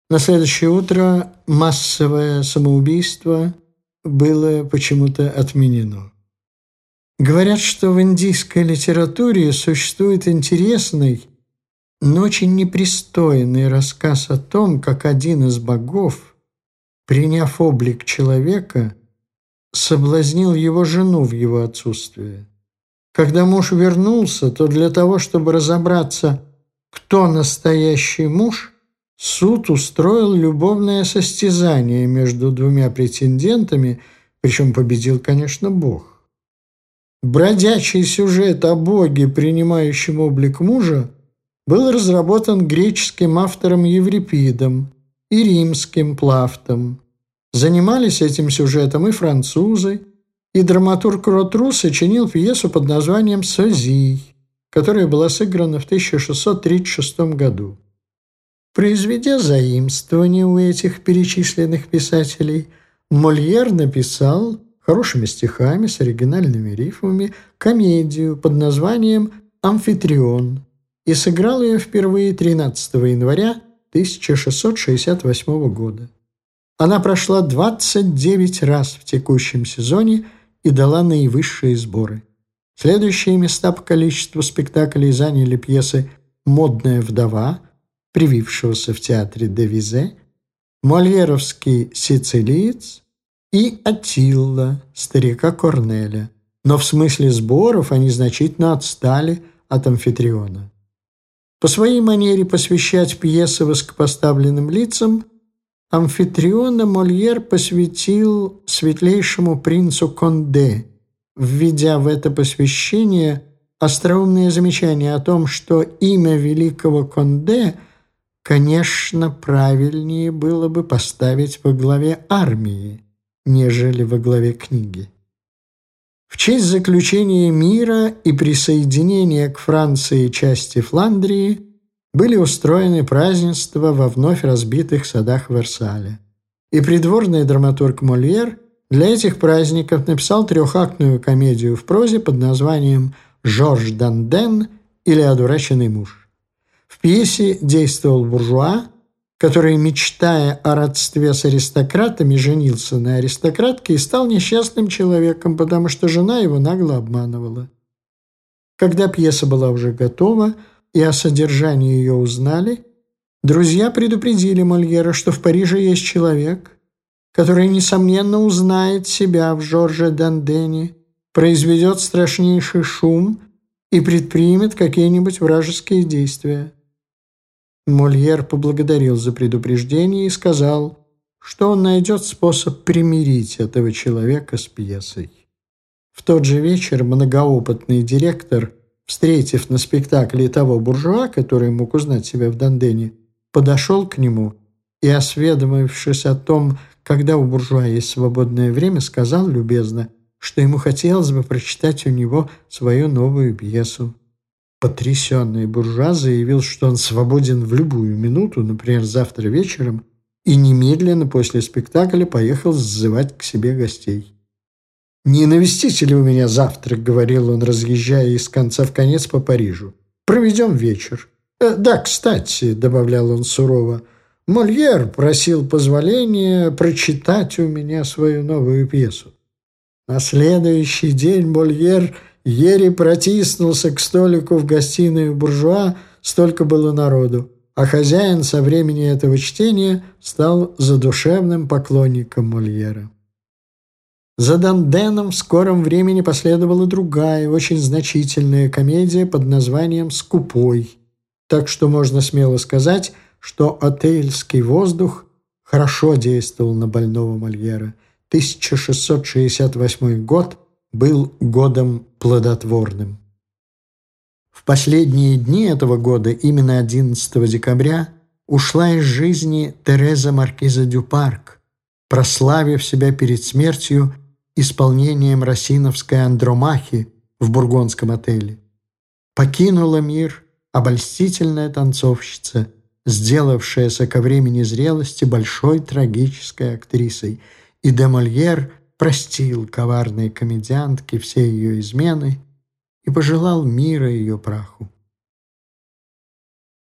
На следующее утро массовое самоубийство было почему-то отменено. Говорят, что в индийской литературе существует интересный, но очень непристойный рассказ о том, как один из богов, приняв облик человека, соблазнил его жену в его отсутствие. Когда муж вернулся, то для того, чтобы разобраться, кто настоящий муж, суд устроил любовное состязание между двумя претендентами, причем победил, конечно, Бог. Бродячий сюжет о боге, принимающем облик мужа, был разработан греческим автором Еврипидом и римским Плавтом. Занимались этим сюжетом и французы, и драматург Ротру сочинил пьесу под названием «Созий», которая была сыграна в 1636 году. Произведя заимствование у этих перечисленных писателей, Мольер написал хорошими стихами с оригинальными рифмами комедию под названием «Амфитрион» и сыграл ее впервые 13 января 1668 года. Она прошла 29 раз в текущем сезоне и дала наивысшие сборы. Следующие места по количеству спектаклей заняли пьесы «Модная вдова», привившегося в театре де Визе, мольеровский «Сицилиец» и «Аттилла» старика Корнеля, но в смысле сборов они значительно отстали от «Амфитриона». По своей манере посвящать пьесы высокопоставленным лицам «Амфитриона» Мольер посвятил светлейшему принцу Конде, введя в это посвящение остроумное замечание о том, что имя великого Конде, конечно, правильнее было бы поставить во главе армии, нежели во главе книги. В честь заключения мира и присоединения к Франции части Фландрии были устроены празднества во вновь разбитых садах Версаля. И придворный драматург Мольер для этих праздников написал трехактную комедию в прозе под названием «Жорж Данден» или «Одураченный муж». В пьесе действовал буржуа, который, мечтая о родстве с аристократами, женился на аристократке и стал несчастным человеком, потому что жена его нагло обманывала. Когда пьеса была уже готова и о содержании ее узнали, друзья предупредили Мольера, что в Париже есть человек, который, несомненно, узнает себя в Жорже Дандене, произведет страшнейший шум и предпримет какие-нибудь вражеские действия. Мольер поблагодарил за предупреждение и сказал, что он найдет способ примирить этого человека с пьесой. В тот же вечер многоопытный директор, встретив на спектакле того буржуа, который мог узнать себя в Дандене, подошел к нему и, осведомившись о том, когда у буржуа есть свободное время, сказал любезно, что ему хотелось бы прочитать у него свою новую пьесу. Потрясенный буржуа заявил, что он свободен в любую минуту, например, завтра вечером, и немедленно после спектакля поехал сзывать к себе гостей. «Не навестите ли вы меня завтра?» — говорил он, разъезжая из конца в конец по Парижу. «Проведем вечер». «Да, кстати», — добавлял он сурово, — «Мольер просил позволения прочитать у меня свою новую пьесу». На следующий день Мольер еле протиснулся к столику в гостиную буржуа, столько было народу, а хозяин со времени этого чтения стал задушевным поклонником Мольера. За Данденом в скором времени последовала другая, очень значительная комедия под названием «Скупой», так что можно смело сказать, что отельский воздух хорошо действовал на больного Мольера. 1668 год был годом плодотворным. В последние дни этого года, именно 11 декабря, ушла из жизни Тереза маркиза дю Парк, прославив себя перед смертью исполнением рассиновской «Андромахи» в бургундском отеле. Покинула мир обольстительная танцовщица, сделавшаяся ко времени зрелости большой трагической актрисой, и де Мольер простил коварной комедиантке все ее измены и пожелал мира ее праху.